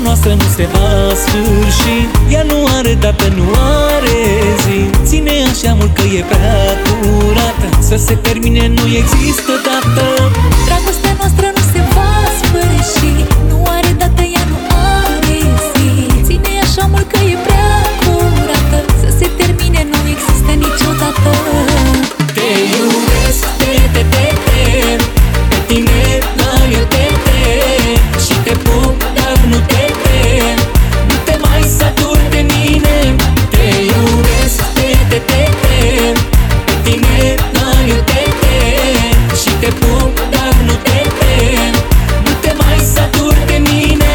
noastră nu se va sfârși. Ea nu are dată, nu are zi. Ține așa mult că e prea curată. Să se termine nu există dată. Dragostea noastră nu se va sfârși. Nu are dată, ea nu are zi. Ține așa mult că e prea curată. Să se termine nu există niciodată. Te iubesc, te pe tine, dar eu te și te pup, dar nu te tem. Nu te mai saturi de mine. Te iubesc, te pe tine, dar eu te și te pup, dar nu te tem. Nu te mai saturi de mine.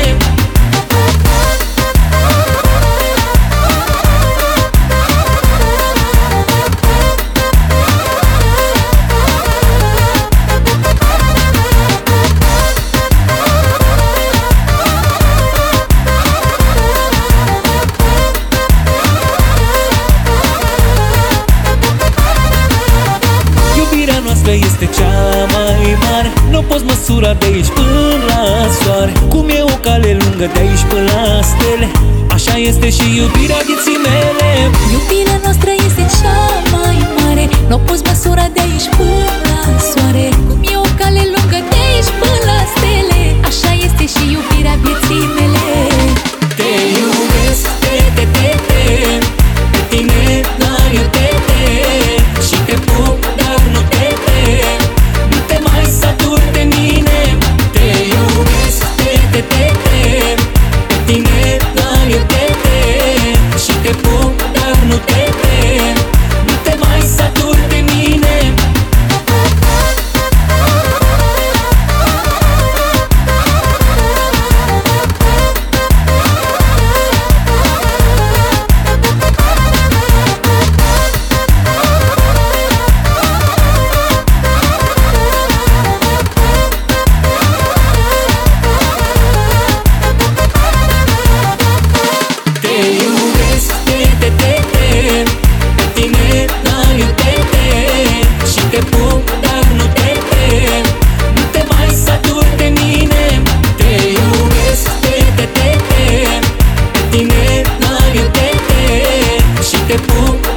Este cea mai mare. Nu poți măsura de aici până la soare. Cum e o cale lungă de aici până la stele, așa este și iubirea vieții mele. Iubirea noastră este cea mai mare. Nu poți măsura de aici până la soare. Cum e o cale lungă de aici până la stele, așa este și iubirea vieții mele. Te iubesc, te tine, dar eu te și te pup, dar nu te tem. Nu te mai saturi de mine. Te iubesc, te tine, dar eu te și te pup, dar nu te tem. Nu te mai saturi de mine. Te pup,